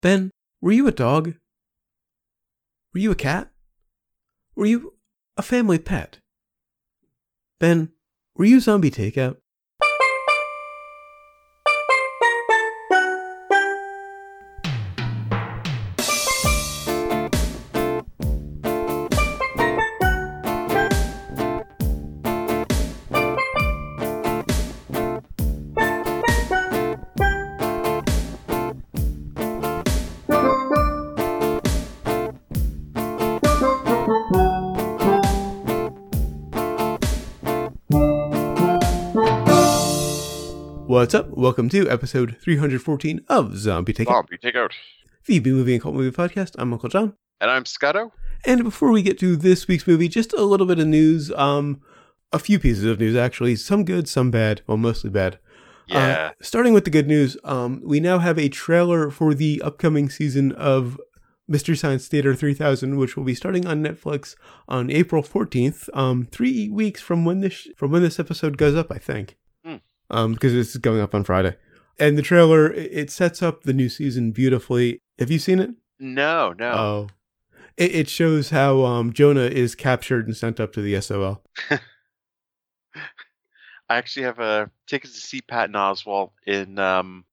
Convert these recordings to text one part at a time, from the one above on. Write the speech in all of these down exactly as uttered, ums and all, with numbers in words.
Ben, were you a dog? Were you a cat? Were you a family pet? Ben, were you zombie takeout? What's up? Welcome to episode three hundred fourteen of Zombie Takeout. Zombie Takeout. The B-Movie and Cult Movie Podcast. I'm Uncle John. And I'm Scotto. And before we get to this week's movie, just a little bit of news. Um, a few pieces of news, actually. Some good, some bad. Well, mostly bad. Yeah. Uh, starting with the good news, um, we now have a trailer for the upcoming season of Mystery Science Theater three thousand, which will be starting on Netflix on April fourteenth. Um, three weeks from when this from when this episode goes up, I think. Hmm. Um, because this is going up on Friday. And the trailer, it sets up the new season beautifully. Have you seen it? No, no. Oh. It, it shows how um, Jonah is captured and sent up to the S O L. I actually have a tickets to see Patton Oswalt in um,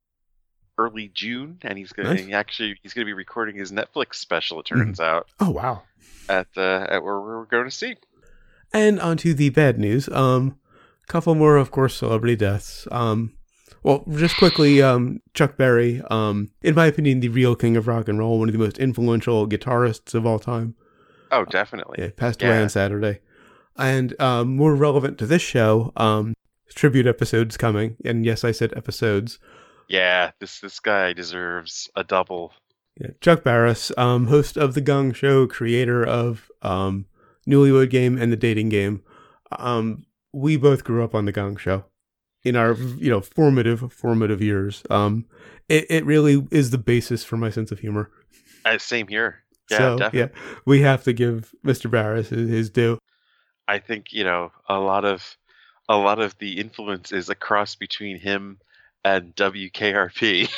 early June, and he's going Nice. to actually he's going to be recording his Netflix special. It turns out Oh, wow. at uh, at where we're going to see. And on to the bad news. Um, couple more, of course, celebrity deaths. Um, well, just quickly, um, Chuck Berry, um, in my opinion, the real king of rock and roll, one of the most influential guitarists of all time. Oh, definitely. Yeah, passed Yeah. away on Saturday. And um, more relevant to this show, um, tribute episodes coming. And yes, I said episodes. Yeah, this this guy deserves a double. Yeah, Chuck Barris, um, host of The Gong Show, creator of um, Newlywed Game and The Dating Game. Um, we both grew up on The Gong Show in our, you know, formative, formative years. Um, it, it really is the basis for my sense of humor. Uh, same here. Yeah, so, definitely. yeah, we have to give Mister Barris his, his due. I think you know a lot of a lot of the influence is a cross between him and W K R P.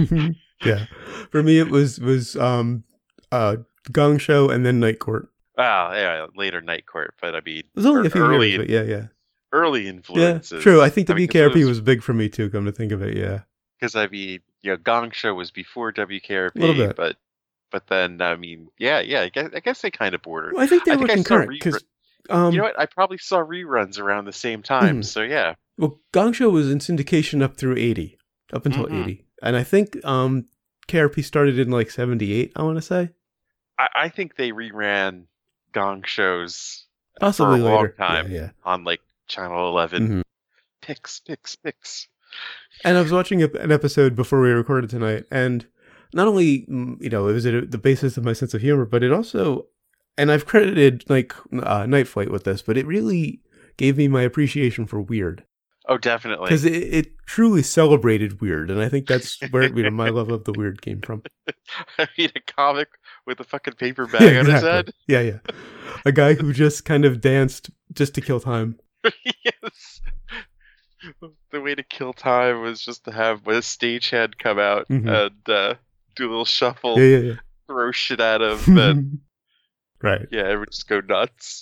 Yeah. For me, it was, was um, uh, Gong Show and then Night Court. Well, yeah, later Night Court, but I mean, It was only a few early, years, but yeah, yeah. early Yeah, influences. true. I think I mean, W K R P 'cause it was big for me too, come to think of it, yeah. because I mean, you know, Gong Show was before W K R P, Little bit. but but then I mean, yeah, yeah, I guess, I guess they kind of border. Well, I think they I were think I saw concurrent, re- because... Um, you know what? I probably saw reruns around the same time, Mhm. so yeah. Well, Gong Show was in syndication up through eighty, up until Mhm. eighty. And I think um, K R P started in like seventy-eight, I want to say. I, I think they reran Gong Shows Possibly for a long later. time Yeah, on like Channel eleven. Mhm. Picks, picks, picks. And I was watching a, an episode before we recorded tonight, and not only, mm, you know, it was at the basis of my sense of humor, but it also, and I've credited like uh, Night Flight with this, but it really gave me my appreciation for weird. Oh, definitely. Because it, it truly celebrated weird, and I think that's where you know, my love of the weird came from. I mean, a comic with a fucking paper bag on his head. Yeah, yeah. A guy who just kind of danced just to kill time. Yes. The way to kill time was just to have a stagehand come out Mhm. and uh, do a little shuffle, Yeah, yeah, throw shit at him, yeah. and Right. yeah, it would just go nuts.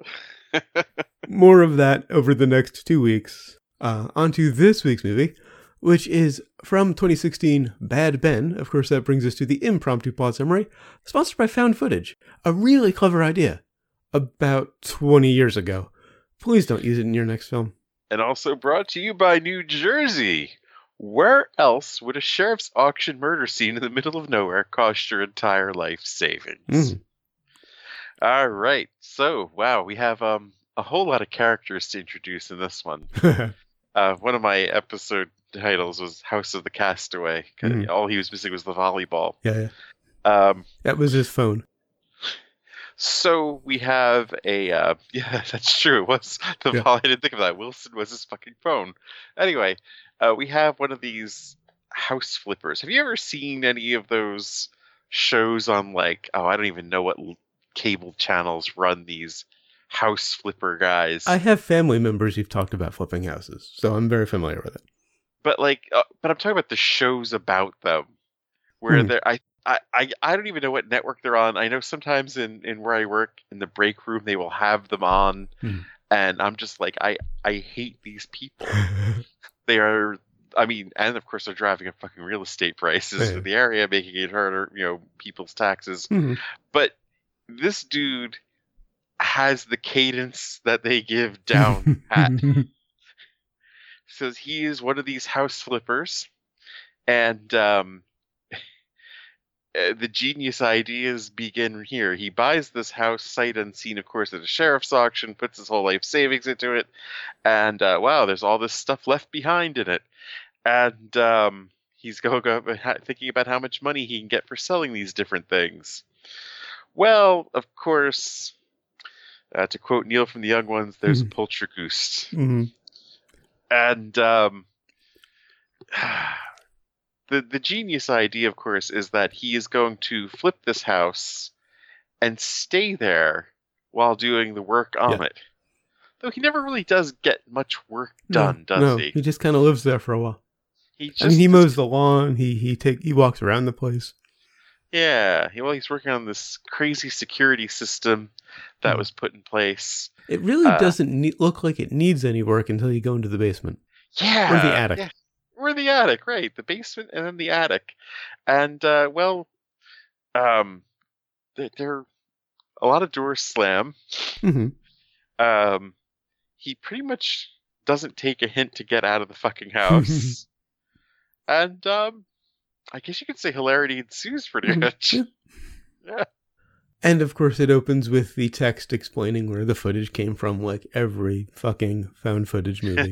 More of that over the next two weeks. Uh, on to this week's movie, which is from twenty sixteen, Bad Ben. Of course, that brings us to the impromptu plot summary, sponsored by Found Footage. A really clever idea. About twenty years ago. Please don't use it in your next film. And also brought to you by New Jersey. Where else would a sheriff's auction murder scene in the middle of nowhere cost your entire life savings? Mm. All right. So, wow, we have um a whole lot of characters to introduce in this one. Uh, one of my episode titles was House of the Castaway. 'Cause Mhm. all he was missing was the volleyball. Yeah, yeah. Um, That was his phone. so we have a uh, yeah, that's true. It was the Yeah. volley. I didn't think of that. Wilson was his fucking phone. Anyway, uh, we have one of these house flippers. Have you ever seen any of those shows on like oh I don't even know what l- cable channels run these house flipper guys? I have family members who've talked about flipping houses, so I'm very familiar with it. But like, uh, but I'm talking about the shows about them. where Hmm. they're I, I I I don't even know what network they're on. I know sometimes in in where I work in the break room they will have them on, Hmm. and I'm just like I I hate these people. They are. I mean, and of course they're driving up fucking real estate prices Yeah. in the area, making it harder, you know, people's taxes. Hmm. But this dude has the cadence that they give down pat. Says he is one of these house flippers, and um, uh, the genius ideas begin here. He buys this house sight unseen, of course, at a sheriff's auction, puts his whole life savings into it, and uh, wow, there's all this stuff left behind in it. And um, he's going thinking about how much money he can get for selling these different things. Well, of course, uh, to quote Neil from the Young Ones, there's a poltergeist. Hmm. And um, the the genius idea, of course, is that he is going to flip this house and stay there while doing the work on Yeah. it. Though he never really does get much work No, done, does no, he? he just kind of lives there for a while. He just, I mean, he mows the lawn. He he take he walks around the place. Yeah, he, well, he's working on this crazy security system that Hmm. was put in place. It really Uh, doesn't ne- look like it needs any work until you go into the basement Yeah, or the attic. yeah, we're in the attic, right? The basement and then the attic, and uh, well, um, there, there a lot of doors slam. Hmm. Um, he pretty much doesn't take a hint to get out of the fucking house, and um, I guess you could say hilarity ensues pretty Mhm. much. Yeah. Yeah. And of course, it opens with the text explaining where the footage came from, like every fucking found footage movie.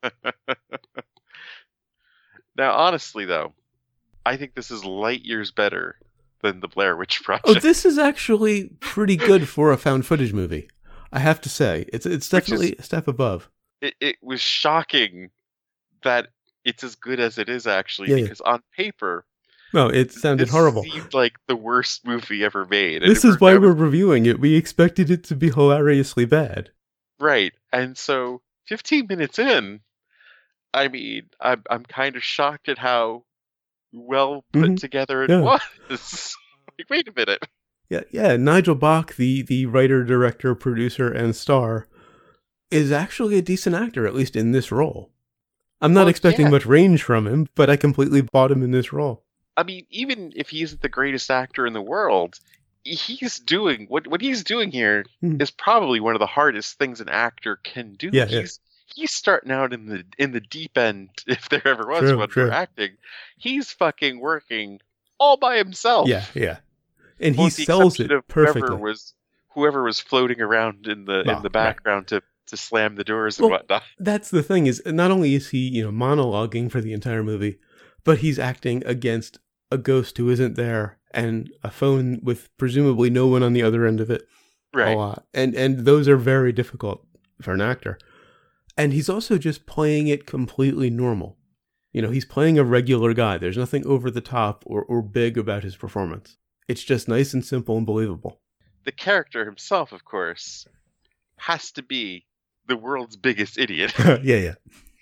Now, honestly, though, I think this is light years better than the Blair Witch Project. Oh, this is actually pretty good for a found footage movie. I have to say, it's it's Which is- definitely a step above. It, it was shocking that it's as good as it is, actually, Yeah, yeah. because on paper, No, it sounded this horrible. seemed like the worst movie ever made. And This it is worked why out we're reviewing it. We expected it to be hilariously bad. right. And so, fifteen minutes in, I mean, I'm I'm kind of shocked at how well put Mhm. together it Yeah. was. Like, wait a minute. Yeah, yeah. Nigel Bach, the the writer, director, producer, and star, is actually a decent actor, at least in this role. I'm not Well, expecting yeah. much range from him, but I completely bought him in this role. I mean, even if he isn't the greatest actor in the world, he's doing what what he's doing here Hmm. is probably one of the hardest things an actor can do. Yeah, yeah. he's he's starting out in the in the deep end, if there ever was True, one true. for acting. He's fucking working all by himself. Yeah, yeah. And Well, he with the sells exception it of whoever perfectly. was whoever was floating around in the Well, in the right. background to to slam the doors and Well, whatnot. That's the thing is, not only is he, you know, monologuing for the entire movie, but he's acting against a ghost who isn't there and a phone with presumably no one on the other end of it. Right. A lot. And and those are very difficult for an actor. And he's also just playing it completely normal. You know, he's playing a regular guy. There's nothing over the top or, or big about his performance. It's just nice and simple and believable. The character himself, of course, has to be the world's biggest idiot. yeah, yeah.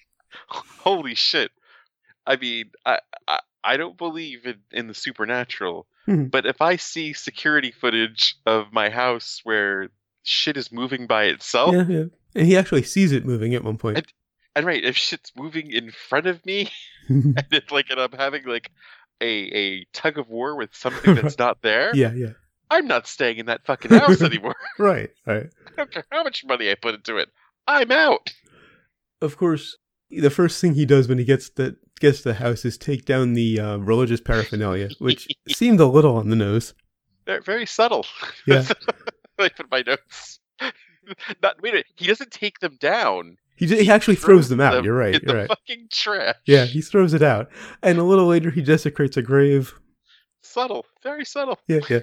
Holy shit. I mean, I, I, I don't believe in, in the supernatural, Mhm. but if I see security footage of my house where shit is moving by itself, Yeah, yeah. And he actually sees it moving at one point. and right, if shit's moving in front of me, and it's like, and I'm having like a, a tug of war with something that's not there, yeah, yeah. I'm not staying in that fucking house anymore. Right, right. I don't care how much money I put into it. I'm out. Of course, the first thing he does when he gets the gets to the house is take down the uh, religious paraphernalia, which seemed a little on the nose. They're very subtle. Yeah. I put my notes. Not wait a minute. He doesn't take them down. He, d- he actually throws them out. You're right. In You're the right. fucking trash. Yeah, he throws it out, and a little later he desecrates a grave. Subtle. Very subtle. Yeah, yeah.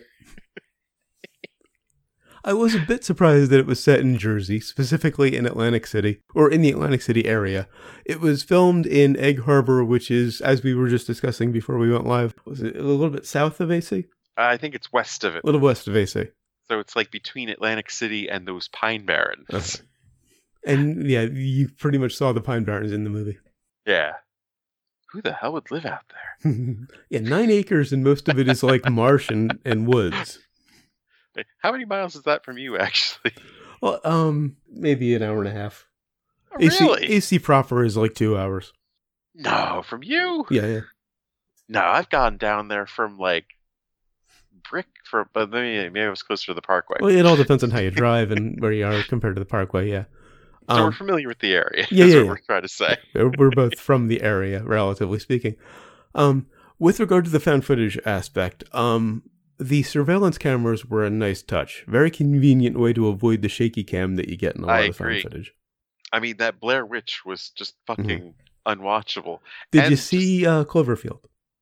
I was a bit surprised that it was set in Jersey, specifically in Atlantic City, or in the Atlantic City area. It was filmed in Egg Harbor, which is, as we were just discussing before we went live, was it a little bit south of A C? I think it's west of it. A little west of A C. So it's like between Atlantic City and those Pine Barrens. Okay. And yeah, you pretty much saw the Pine Barrens in the movie. Yeah. who the hell would live out there? Yeah, nine acres and most of it is like marsh and, and woods. How many miles is that from you, actually? Well, um, maybe an hour and a half. Oh, A C, really? A C proper is like two hours. No, from you? Yeah, yeah. No, I've gone down there from like Brick for, but maybe maybe I was closer to the Parkway. Well, it all depends on how you drive and where you are compared to the Parkway, yeah. So Um, we're familiar with the area. yeah, That's yeah, what yeah. we're trying to say. We're we're both from the area, relatively speaking. Um, with regard to the found footage aspect, um, the surveillance cameras were a nice touch. Very convenient way to avoid the shaky cam that you get in a lot I of found agree. footage. I mean, that Blair Witch was just fucking unwatchable. Did And you just- see uh, Cloverfield?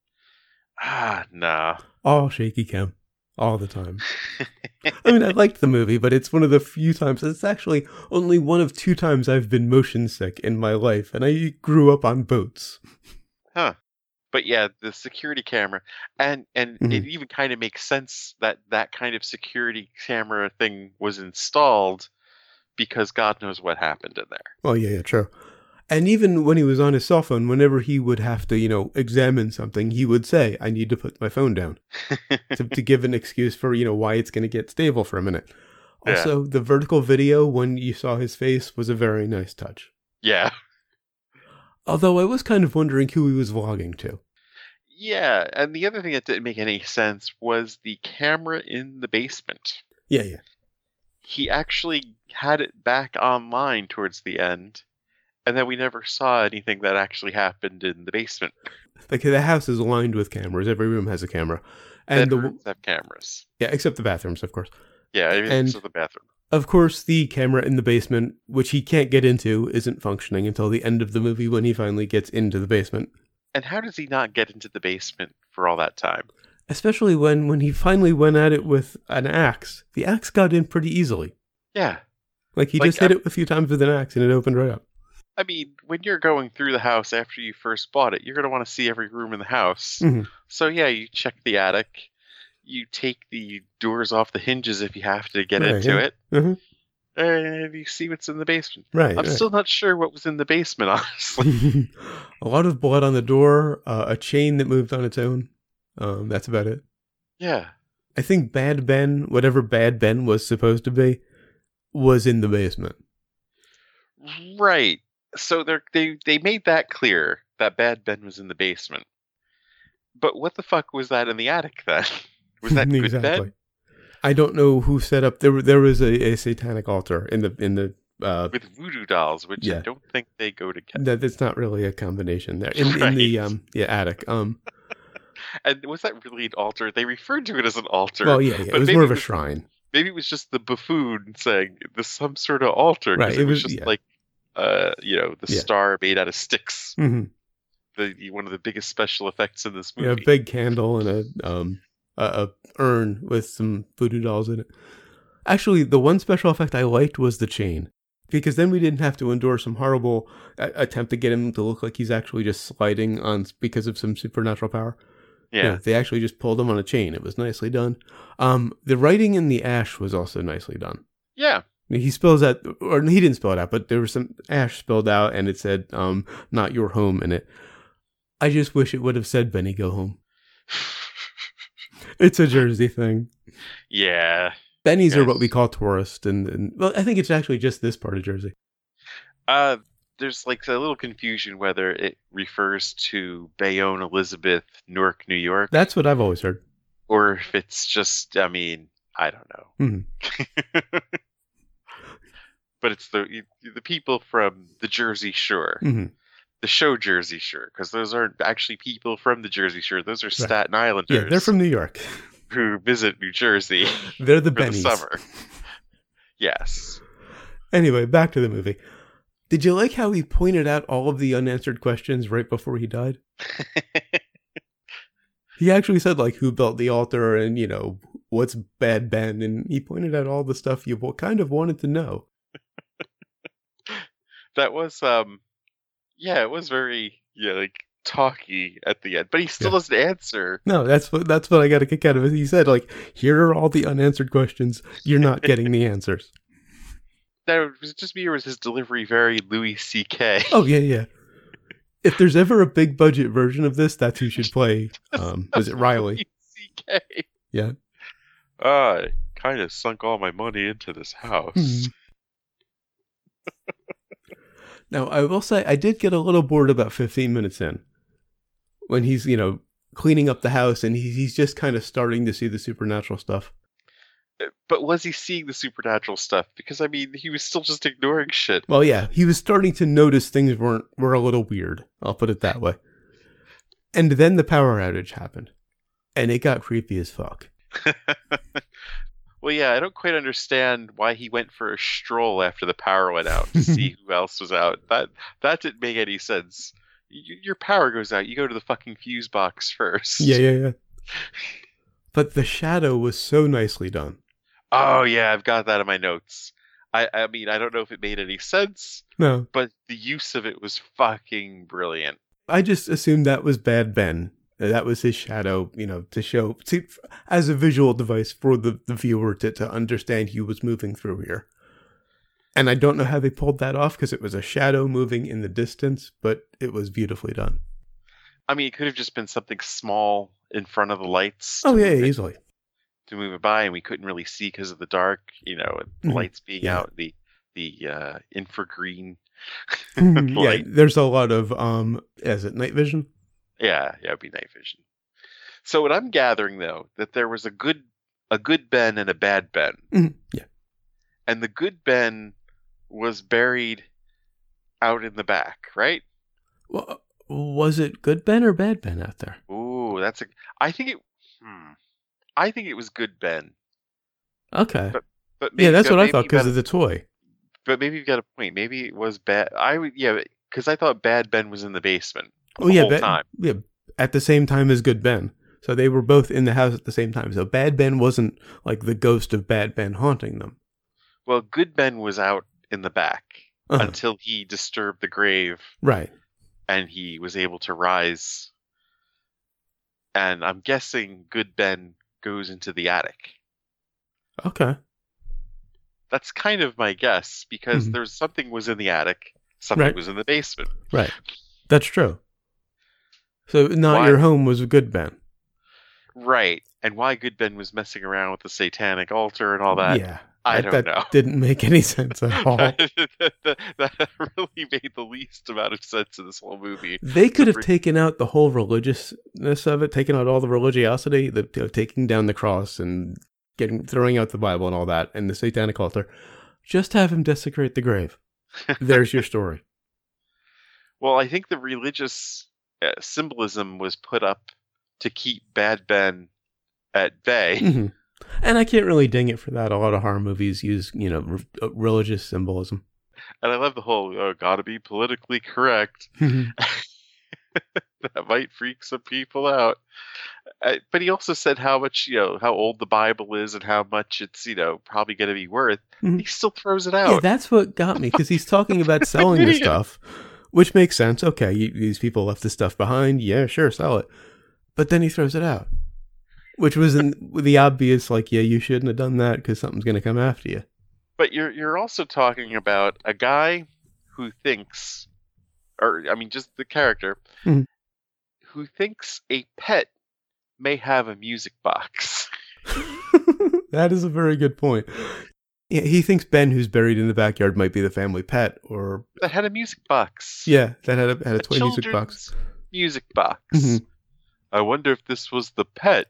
Ah, nah. All shaky cam. All the time. I mean, I liked the movie, but it's one of the few times, it's actually only one of two times I've been motion sick in my life, and I grew up on boats. Huh. But yeah, the security camera, and and Mhm. it even kind of makes sense that that kind of security camera thing was installed because God knows what happened in there. Oh, yeah, yeah, true. And even when he was on his cell phone, whenever he would have to, you know, examine something, he would say, I need to put my phone down to, to give an excuse for, you know, why it's going to get stable for a minute. Yeah. Also, the vertical video, when you saw his face, was a very nice touch. Yeah. Although I was kind of wondering who he was vlogging to. Yeah, and the other thing that didn't make any sense was the camera in the basement. Yeah, yeah. He actually had it back online towards the end, and then we never saw anything that actually happened in the basement. Like, the house is lined with cameras. Every room has a camera. And the, Bedrooms have cameras. yeah, except the bathrooms, of course. Yeah, everything's And- in the bathroom. Of course, the camera in the basement, which he can't get into, isn't functioning until the end of the movie when he finally gets into the basement. And how does he not get into the basement for all that time? Especially when, when he finally went at it with an axe. The axe got in pretty easily. Yeah. Like, he Like, just hit I- it a few times with an axe and it opened right up. I mean, when you're going through the house after you first bought it, you're going to want to see every room in the house. Mhm. So yeah, you check the attic. You take the doors off the hinges if you have to get Right, into yeah. it. Mhm. And you see what's in the basement. Right. I'm right. still not sure what was in the basement, honestly. A lot of blood on the door, uh, a chain that moved on its own. Um, that's about it. Yeah. I think Bad Ben, whatever Bad Ben was supposed to be, was in the basement. Right. So they they they made that clear that Bad Ben was in the basement. But what the fuck was that in the attic then? Was that Good Ben? I don't know who set up. There, were- there was a, a satanic altar in the in the. Uh, With voodoo dolls, which I Yeah. don't think they go together. that it's not really a combination there in, in the Right. um yeah attic. Um, And was that really an altar? They referred to it as an altar. well, yeah, yeah, it but was maybe more of a it was- shrine. Maybe it was just the buffoon saying there's some sort of altar. 'cause Right, It, it was, was- just yeah. like, uh, you know, the Yeah. star made out of sticks. hmm The, the one of the biggest special effects in this Yeah, a movie. big candle and a um a, a urn with some voodoo dolls in it. Actually, the one special effect I liked was the chain, because then we didn't have to endure some horrible uh, attempt to get him to look like he's actually just sliding on because of some supernatural power. yeah. They actually just pulled him on a chain. It was nicely done. Um, the writing in the ash was also nicely done. Yeah. He spills out, or he didn't spill it out, but there was some ash spilled out, and it said, um, "Not your home" in it. I just wish it would have said, "Benny, go home." It's a Jersey thing. Yeah. Bennies are Yes. what we call tourist, and, and well, I think it's actually just this part of Jersey. Uh, there's like a little confusion whether it refers to Bayonne, Elizabeth, Newark, New York, That's what I've always heard. or if it's just, I mean, I don't know. Mhm. But it's the the people from the Jersey Shore, hmm the show Jersey Shore, because those aren't actually people from the Jersey Shore. Those are Staten Islanders Yeah, they're from New York. who visit New Jersey They're the for the Bennies. summer. Yes. Anyway, back to the movie. Did you like how he pointed out all of the unanswered questions right before he died? He actually said, like, who built the altar and, you know, what's Bad Ben? And he pointed out all the stuff you kind of wanted to know. That was um yeah, it was very yeah, like talky at the end. But he still Yeah. doesn't answer. No, that's what that's what I got a kick out of it. He said, like, here are all the unanswered questions. You're not getting the answers. That was just me, or was his delivery very Louis C K? Oh, yeah, yeah. If there's ever a big budget version of this, that's who should play. Um, was it Riley? C K. Yeah. Uh, I kind of sunk all my money into this house. Hmm. Now, I will say I did get a little bored about fifteen minutes in. When he's, you know, cleaning up the house and he's, he's just kind of starting to see the supernatural stuff. But was he seeing the supernatural stuff? Because, I mean, he was still just ignoring shit. Well, yeah, he was starting to notice things weren't were a little weird. I'll put it that way. And then the power outage happened. And it got creepy as fuck. Well, yeah, I don't quite understand why he went for a stroll after the power went out to see who else was out. That that didn't make any sense. Y- your power goes out, you go to the fucking fuse box first. Yeah, yeah, yeah. But the shadow was so nicely done. Oh, yeah, I've got that in my notes. I, I mean, I don't know if it made any sense, No, but the use of it was fucking brilliant. I just assumed that was Bad Ben. That was his shadow, you know, to show, to, as a visual device for the, the viewer to, to understand he was moving through here. And I don't know how they pulled that off because it was a shadow moving in the distance, but it was beautifully done. I mean, it could have just been something small in front of the lights. Oh, to yeah, move it- easily. to move it by, and we couldn't really see because of the dark, you know, and the Mhm. lights being Yeah. out, the the uh, Mhm. infragreen Yeah, light. there's a lot of, um, is it night vision? Yeah, yeah, it'd be night vision. So what I'm gathering, though, that there was a good a good Ben and a bad Ben, Mhm. Yeah. and the good Ben was buried out in the back, right? Well, was it good Ben or bad Ben out there? Ooh, that's a. I think it. Hmm, I think it was good Ben, Okay. But- but maybe, Yeah, that's but what I maybe thought you because got of the toy. But maybe you've got a point. Maybe it was bad. I would, yeah, because I thought Bad Ben was in the basement Oh, the yeah, whole ba- time. yeah, at the same time as Good Ben. So they were both in the house at the same time. So Bad Ben wasn't like the ghost of Bad Ben haunting them. Well, Good Ben was out in the back Uh-huh. until he disturbed the grave Right. and he was able to rise. And I'm guessing Good Ben goes into the attic. Okay. That's kind of my guess because Mhm. there's something was in the attic, something Right. was in the basement. Right. That's true. So not Why- your home was a Good Ben. Right. And why Good Ben was messing around with the satanic altar and all that, yeah. I that, don't that know. didn't make any sense at all. that, that, that really made the least amount of sense in this whole movie. They could have Every- taken out the whole religiousness of it, taken out all the religiosity, the you know, taking down the cross and getting throwing out the Bible and all that, and the satanic altar. Just have him desecrate the grave. There's your story. Well, I think the religious uh, symbolism was put up to keep Bad Ben at bay. hmm And I can't really ding it for that. A lot of horror movies use, you know, re- uh, religious symbolism. And I love the whole, oh, gotta be politically correct. That might freak some people out. Uh, but he also said how much, you know, how old the Bible is and how much it's, you know, probably going to be worth. Mhm. He still throws it Yeah, out. that's what got me because he's talking about selling the idiot. stuff, which makes sense. Okay, you, these people left this stuff behind. Yeah, sure, sell it. But then he throws it out, which was in, the obvious, like, yeah, you shouldn't have done that because something's going to come after you. But you're you're also talking about a guy who thinks, or I mean, just the character, Mhm. who thinks a pet may have a music box. That is a very good point. Yeah, he thinks Ben, who's buried in the backyard, might be the family pet, or That had a music box. yeah, that had a had a, a toy music box. children's music box. Mhm. I wonder if this was the pet.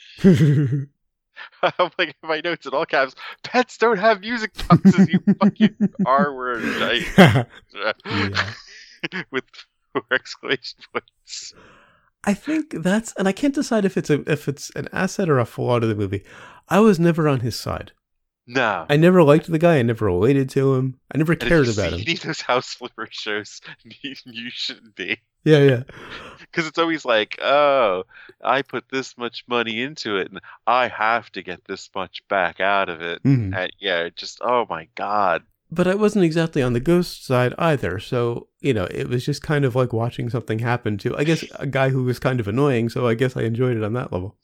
I'm like in my notes in all caps. Pets don't have music boxes. You fucking R word. I- Yeah. With four exclamation points. I think that's, and I can't decide if it's a if it's an asset or a flaw to the movie. I was never on his side. No. I never liked the guy. I never related to him. I never And if cared you about see him. any of those house flipper shows, you, you shouldn't be. Yeah, yeah. Because it's always like, oh, I put this much money into it, and I have to get this much back out of it. Mhm. And yeah, just, oh my God. But I wasn't exactly on the ghost side either. So, you know, it was just kind of like watching something happen to, I guess, a guy who was kind of annoying. So I guess I enjoyed it on that level.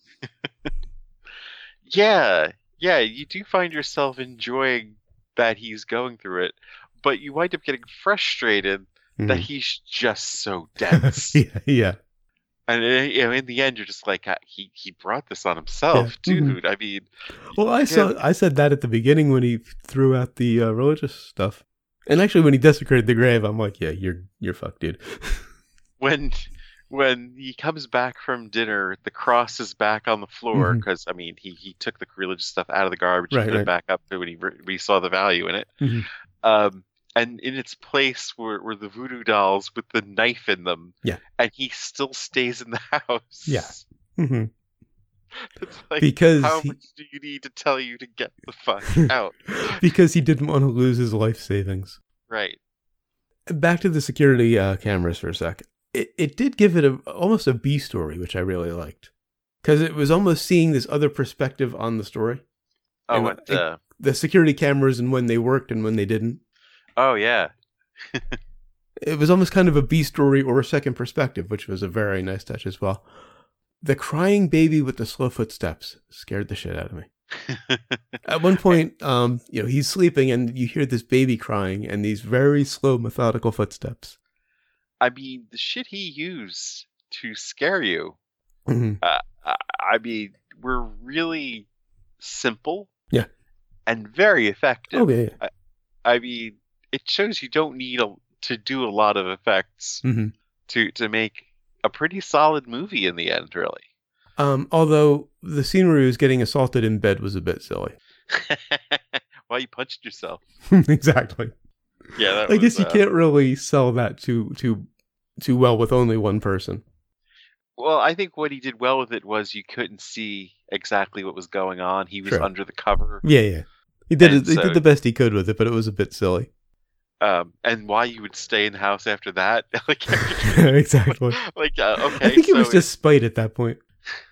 Yeah, yeah, you do find yourself enjoying that he's going through it, but you wind up getting frustrated Mhm. that he's just so dense. yeah, yeah. And uh, you know, in the end, you're just like, uh, he he brought this on himself, Yeah. Mhm. dude. I mean, Well, I saw him- I said that at the beginning when he threw out the uh, religious stuff, and actually when he desecrated the grave, I'm like, yeah, you're you're fucked, dude. when when he comes back from dinner, the cross is back on the floor Mhm. because I mean, he he took the religious stuff out of the garbage, Right, and put right. it back up when he re- we saw the value in it. Mhm. Um, and in its place were, were the voodoo dolls with the knife in them. Yeah. And he still stays in the house. Yeah. Mhm. It's like, Because how he- much do you need to tell you to get the fuck out? because he didn't want to lose his life savings. Right. Back to the security uh, cameras for a sec. It it did give it a almost a B story, which I really liked, because it was almost seeing this other perspective on the story. Oh, And, what uh, uh, The security cameras and when they worked and when they didn't. oh yeah. It was almost kind of a B story or a second perspective, which was a very nice touch as well. The crying baby with the slow footsteps scared the shit out of me. At one point, um, you know, he's sleeping and you hear this baby crying and these very slow, methodical footsteps. I mean, the shit he used to scare you, Mhm. uh, I, I mean, were really simple. Yeah. And very effective. Oh, yeah. yeah. I mean, it shows you don't need a, to do a lot of effects Mm-hmm. to to make a pretty solid movie in the end, really. Um, although the scene where he was getting assaulted in bed was a bit silly. Well, you punched yourself. Exactly. Yeah, that I was, guess you uh, can't really sell that too too too well with only one person. Well, I think what he did well with it was you couldn't see exactly what was going on. He was Sure. under the cover. Yeah, yeah. He did And he so- did the best he could with it, but it was a bit silly. Um, and why you would stay in the house after that? like, after- Exactly. like uh, okay, I think it so was just spite at that point.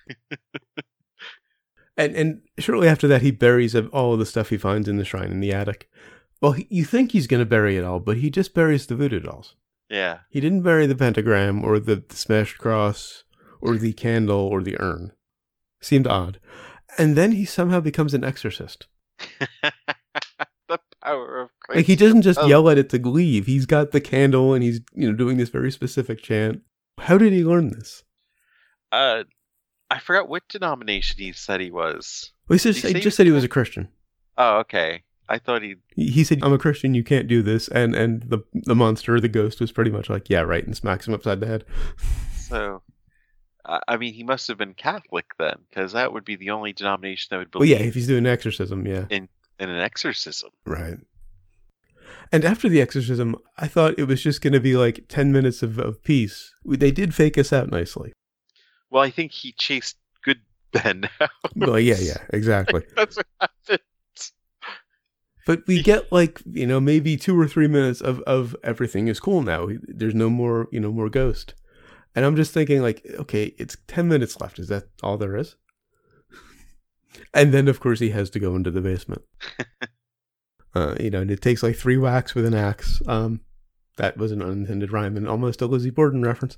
and and shortly after that, he buries all of the stuff he finds in the shrine in the attic. Well, he, you think he's going to bury it all, but he just buries the voodoo dolls. yeah. He didn't bury the pentagram or the, the smashed cross or the candle or the urn. Seemed odd. And then he somehow becomes an exorcist. The power of Christ. Like he doesn't just Oh. yell at it to leave. He's got the candle and he's, you know, doing this very specific chant. How did he learn this? Uh, I forgot what denomination he said he was. Well, he, said, Did he he say just said he was a Christian. Oh, okay. I thought he. He he said, "I'm a Christian. You can't do this." And and the the monster, the ghost, was pretty much like, "Yeah, right," and smacks him upside the head. So, I I mean, he must have been Catholic then, because that would be the only denomination that would Well, believe yeah, if he's doing exorcism, yeah, in an exorcism. right. And after the exorcism, I thought it was just going to be like ten minutes of, of peace. They did fake us out nicely. Well, I think he chased good Ben out. Well, yeah, yeah, exactly. That's what happened. But we get like, you know, maybe two or three minutes of, of everything is cool now. There's no more, you know, more ghost. And I'm just thinking like, okay, it's ten minutes left. Is that all there is? And then, of course, he has to go into the basement. uh, you know, and it takes like three whacks with an axe. Um, that was an unintended rhyme and almost a Lizzie Borden reference.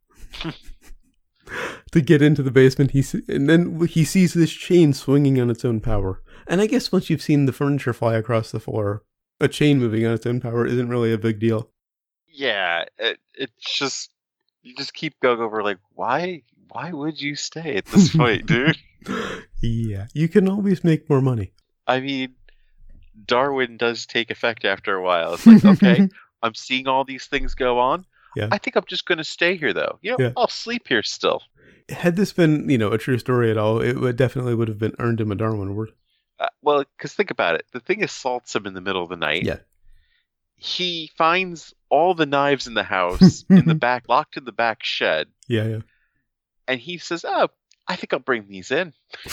To get into the basement, he se- and then he sees this chain swinging on its own power. And I guess once you've seen the furniture fly across the floor, a chain moving on its own power isn't really a big deal. Yeah, it, it's just you just keep going over like why why would you stay at this point, dude? Yeah, you can always make more money. I mean, Darwin does take effect after a while. It's like, okay, I'm seeing all these things go on. Yeah. I think I'm just going to stay here, though. You know, Yeah. I'll sleep here still. Had this been, you know, a true story at all, it would definitely would have been earned him a Darwin Award. Uh, well, because think about it. The thing assaults him in the middle of the night. Yeah. He finds all the knives in the house in the back, locked in the back shed, Yeah, yeah. and he says, "Oh, I think I'll bring these in."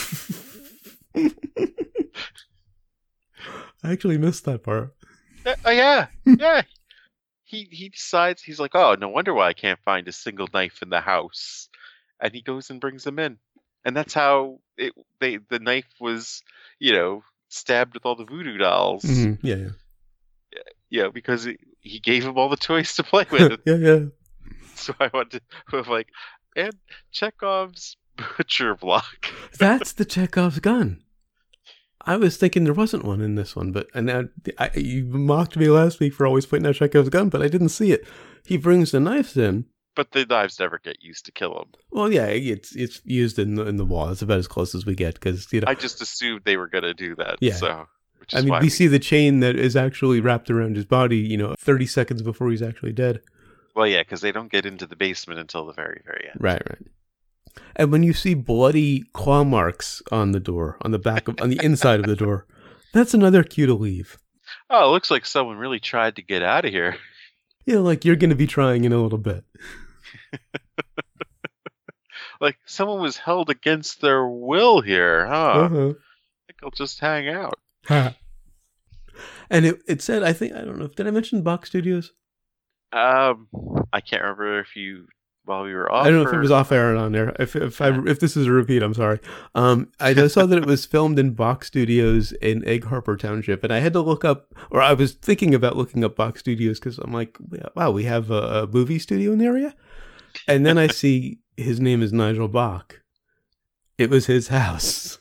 I actually missed that part. Uh, oh yeah, yeah. He he decides he's like, oh, no wonder why I can't find a single knife in the house, and he goes and brings them in, and that's how it. They the knife was, you know, stabbed with all the voodoo dolls. Mhm. Yeah, yeah. You know, because he, he gave him all the toys to play with. yeah, yeah. So I wanted to have like, and Chekhov's butcher block. That's the Chekhov's gun. I was thinking there wasn't one in this one, but and now I, you mocked me last week for always pointing out Chekhov's gun, but I didn't see it. He brings the knives in. But the knives never get used to kill him. Well, yeah, it's it's used in the in the wall. That's about as close as we get because you know. I just assumed they were gonna do that. Yeah. So, which is I mean, why we, we see the chain that is actually wrapped around his body. You know, thirty seconds before he's actually dead. Well, yeah, because they don't get into the basement until the very, very end. Right, right. And when you see bloody claw marks on the door, on the back of, on the inside of the door, that's another cue to leave. Oh, it looks like someone really tried to get out of here. Yeah, like you're going to be trying in a little bit. Like someone was held against their will here, huh? Uh-huh. I think I'll just hang out. And it it said, I think, I don't know, did I mention Box Studios? Um, I can't remember if you while we were off. I don't know or... if it was off air or on there. If if I if this is a repeat, I'm sorry. Um, I just saw that it was filmed in Box Studios in Egg Harbor Township, and I had to look up, or I was thinking about looking up Box Studios because I'm like, wow, we have a, a movie studio in the area, and then I see his name is Nigel Bach. It was his house.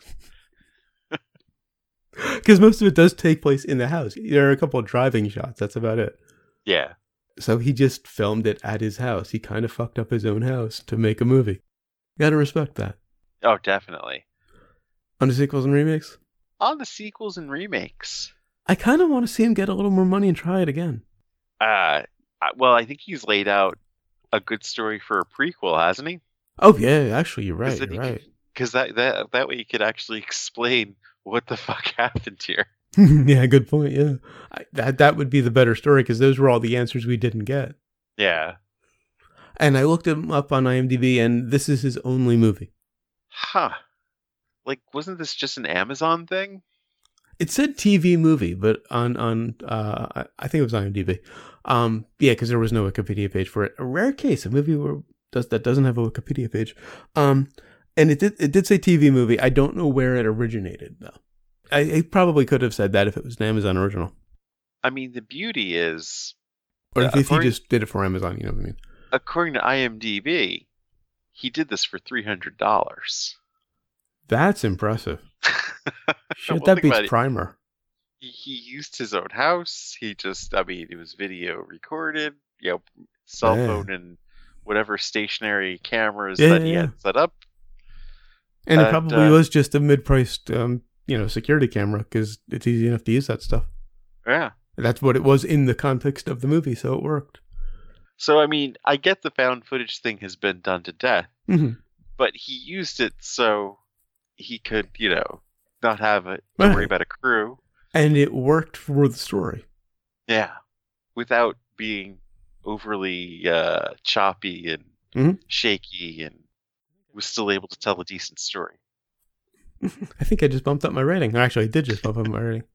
Because most of it does take place in the house. There are a couple of driving shots. That's about it. Yeah. So he just filmed it at his house. He kind of fucked up his own house to make a movie. You gotta respect that. Oh, definitely. On the sequels and remakes? On the sequels and remakes. I kind of want to see him get a little more money and try it again. Uh, well, I think he's laid out a good story for a prequel, hasn't he? Oh, yeah. Actually, you're right. You're he, right. Because that, that, that way you could actually explain what the fuck happened here. Yeah, good point. Yeah, I, that that would be the better story because those were all the answers we didn't get. Yeah, and I looked him up on IMDb, and this is his only movie. Huh? Like, wasn't this just an Amazon thing? It said T V movie, but on on uh, I, I think it was IMDb. Um, yeah, because there was no Wikipedia page for it. A rare case, a movie where does that doesn't have a Wikipedia page. Um, and it did it did say T V movie. I don't know where it originated though. I, I probably could have said that if it was an Amazon original. I mean, the beauty is... Or if, uh, if he just did it for Amazon, you know what I mean? According to IMDb, he did this for three hundred dollars. That's impressive. Shit, well, that beats Primer. He, he used his own house. He just, I mean, it was video recorded, you know, cell yeah. phone and whatever stationary cameras yeah, that yeah, he yeah. had set up. And, and it probably uh, was just a mid-priced, um, you know, security camera because it's easy enough to use that stuff. Yeah. That's what it was in the context of the movie, so it worked. So, I mean, I get the found footage thing has been done to death, mm-hmm. but he used it so he could, you know, not have a right. worry about a crew. And it worked for the story. Yeah. Without being overly uh, choppy and mm-hmm. shaky, and was still able to tell a decent story. I think I just bumped up my rating. Actually, I did just bump up my rating.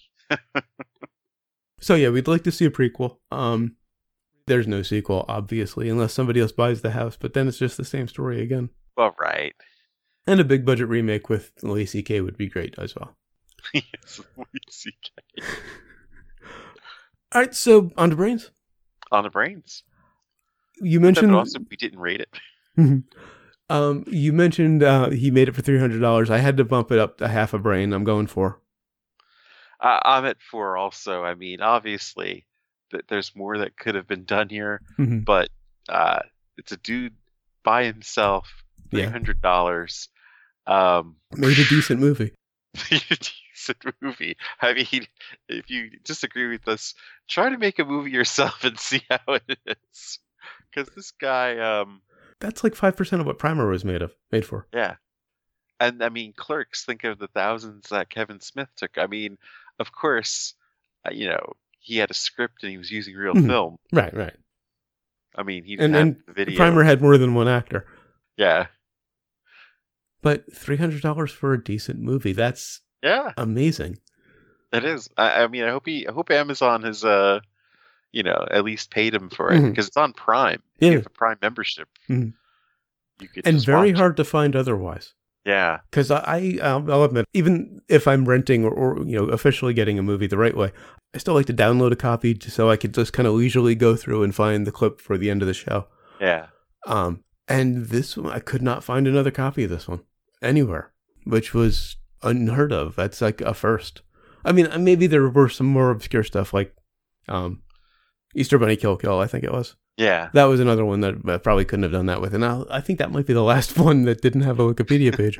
So yeah, we'd like to see a prequel. Um, there's no sequel, obviously, unless somebody else buys the house. But then it's just the same story again. Well, right. And a big budget remake with Louis C K would be great as well. Yes, Louis C K. All right, so on to Brains. On to Brains. You mentioned. But also, we didn't rate it. um, you mentioned uh, he made it for three hundred dollars. I had to bump it up to half a brain. I'm going for. Uh, I'm at four also. I mean, obviously, th- there's more that could have been done here, mm-hmm. but uh, it's a dude by himself, three hundred dollars. Yeah. Um, made a decent movie. Made a decent movie. I mean, if you disagree with us, try to make a movie yourself and see how it is. Because this guy... Um, That's like five percent of what Primer was made of, made for. Yeah. And, I mean, Clerks, think of the thousands that Kevin Smith took. I mean... Of course, uh, you know, he had a script and he was using real mm-hmm. film. Right, right. I mean, he didn't and, have and the video. Primer had more than one actor. Yeah. But three hundred dollars for a decent movie, that's yeah. amazing. It is. I, I mean, I hope he, I hope Amazon has, uh, you know, at least paid him for it mm-hmm. because it's on Prime. Yeah. You have a Prime membership. Mm-hmm. You could and just very watch hard it. to find otherwise. Yeah, because I, I'll, I'll admit, even if I'm renting or, or you know officially getting a movie the right way, I still like to download a copy so I could just kind of leisurely go through and find the clip for the end of the show. Yeah. Um, and this one, I could not find another copy of this one anywhere, which was unheard of. That's like a first. I mean, maybe there were some more obscure stuff like um, Easter Bunny Kill Kill, I think it was. Yeah. That was another one that I probably couldn't have done that with. And I, I think that might be the last one that didn't have a Wikipedia page.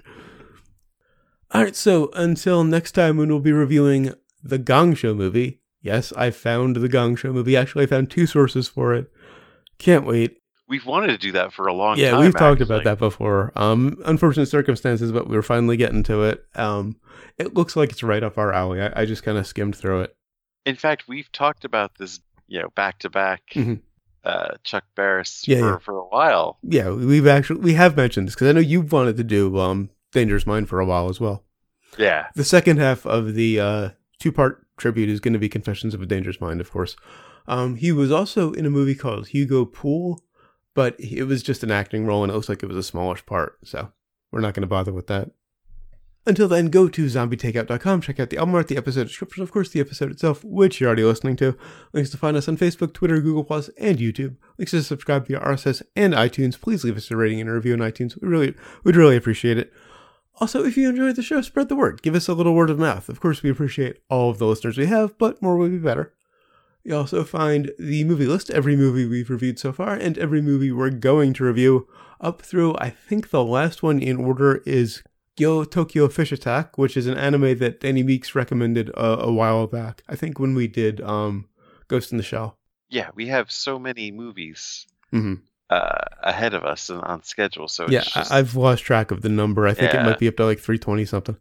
All right, so until next time when we'll be reviewing the Gong Show movie. Yes, I found the Gong Show movie. Actually, I found two sources for it. Can't wait. We've wanted to do that for a long yeah, time. Yeah, we've talked actually. about that before. Um, unfortunate circumstances, but we were finally getting to it. Um, it looks like it's right up our alley. I, I just kind of skimmed through it. In fact, we've talked about this, you know, back to back. Mhm. Uh, Chuck Barris Yeah, for, yeah. for a while. Yeah, we've actually we have mentioned this because I know you've wanted to do um, Dangerous Mind for a while as well. Yeah. The second half of the uh, two-part tribute is going to be Confessions of a Dangerous Mind, of course. Um, he was also in a movie called Hugo Pool, but it was just an acting role, and it looks like it was a smallish part, so we're not going to bother with that. Until then, go to zombie takeout dot com, check out the album art, the episode description, of course, the episode itself, which you're already listening to. Links to find us on Facebook, Twitter, Google Plus, and YouTube. Links to subscribe via R S S and iTunes. Please leave us a rating and a review on iTunes. We really, we'd really appreciate it. Also, if you enjoyed the show, spread the word. Give us a little word of mouth. Of course, we appreciate all of the listeners we have, but more would be better. You also find the movie list, every movie we've reviewed so far, and every movie we're going to review, up through, I think the last one in order is Gyo Tokyo Fish Attack, which is an anime that Danny Meeks recommended a, a while back. I think when we did um, Ghost in the Shell. Yeah, we have so many movies Mm-hmm. uh, ahead of us and on schedule. So Yeah, it's just, I- I've lost track of the number. I think Yeah. it might be up to like three twenty something.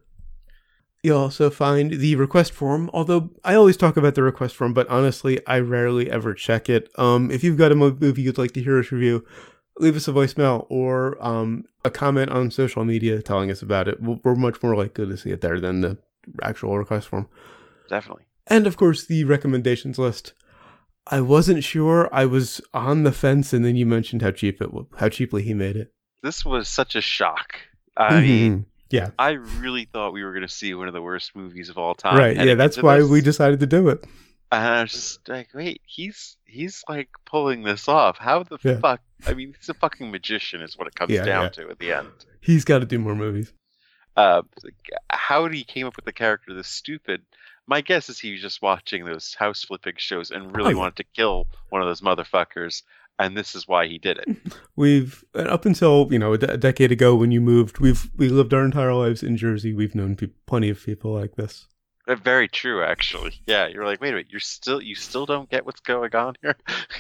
You'll also find the request form, although I always talk about the request form, but honestly, I rarely ever check it. Um, if you've got a mo- movie you'd like to hear us review, leave us a voicemail or um, a comment on social media telling us about it. We're much more likely to see it there than the actual request form. definitely. And of course, the recommendations list. I wasn't sure. I was on the fence, and then you mentioned how cheap it, how cheaply he made it. This was such a shock. I mean, Mhm. Yeah. I really thought we were going to see one of the worst movies of all time. Right, yeah, heading that's into why this. we decided to do it. And I was just like, wait, he's he's like pulling this off. How the Yeah. fuck? I mean, he's a fucking magician, is what it comes Yeah, down yeah. to at the end. He's got to do more movies. Uh, how he came up with the character this stupid? My guess is he was just watching those house flipping shows and really Oh, yeah. wanted to kill one of those motherfuckers, and this is why he did it. We've up until you know a, de- a decade ago when you moved, we've we lived our entire lives in Jersey. We've known pe- plenty of people like this. Uh, Very true, actually. Yeah, you're like, wait a minute, you're still you still don't get what's going on here.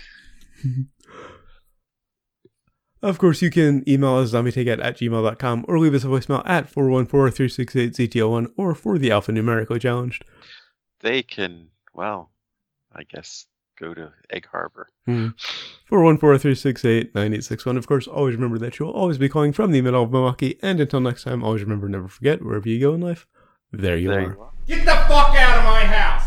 Of course, you can email us zombietakeout at gmail dot com or leave us a voicemail at four one four, three six eight, Z T O one or for the alphanumerically challenged. They can, well, I guess go to Egg Harbor. four one four, three six eight, nine eight six one. Of course, always remember that you'll always be calling from the middle of Milwaukee. And until next time, always remember, never forget, wherever you go in life, there you There are. you are. Get the fuck out of my house!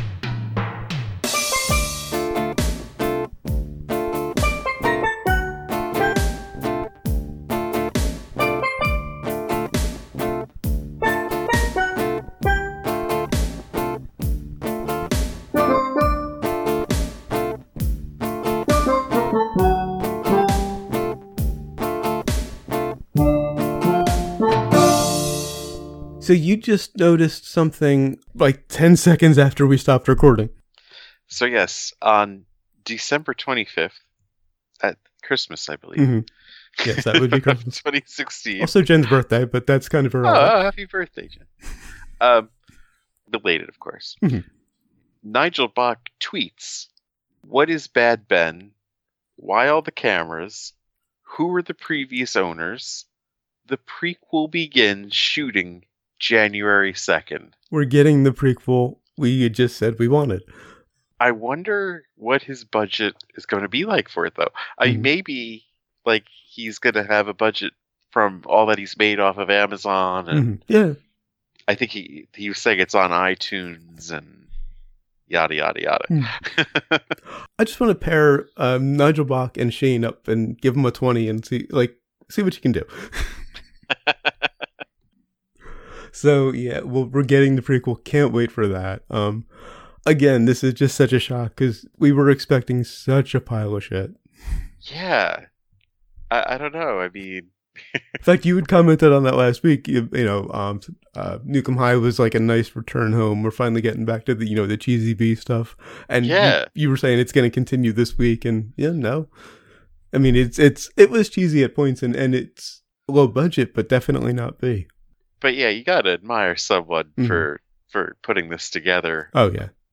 So you just noticed something like ten seconds after we stopped recording. So yes, on December twenty-fifth, at Christmas, I believe. Mhm. Yes, that would be Christmas. twenty sixteen. Also Jen's birthday, but that's kind of Oh, irrelevant. oh, happy birthday, Jen. Um, belated, of course. Mhm. Nigel Bach tweets, "What is Bad Ben? Why all the cameras? Who were the previous owners? The prequel begins shooting January second. We're getting the prequel we just said we wanted. I wonder what his budget is going to be like for it, though. I mean, Mhm. maybe like he's going to have a budget from all that he's made off of Amazon, and Mhm. Yeah. I think he he was saying it's on iTunes and yada yada yada. Hmm. I just want to pair um, Nigel Bach and Shane up and give them a twenty and see like see what you can do. So yeah, well, we're getting the prequel. Can't wait for that. Um, again, this is just such a shock because we were expecting such a pile of shit. Yeah, I, I don't know. I mean, In fact, you had commented on that last week. You, you know, um, uh, Nukem High was like a nice return home. We're finally getting back to the, you know, the cheesy B stuff. And Yeah. you, you were saying it's going to continue this week, and yeah, no. I mean, it's it's it was cheesy at points, and, and it's low budget, but definitely not B. But yeah, you gotta admire someone Mhm. for for putting this together. Oh yeah,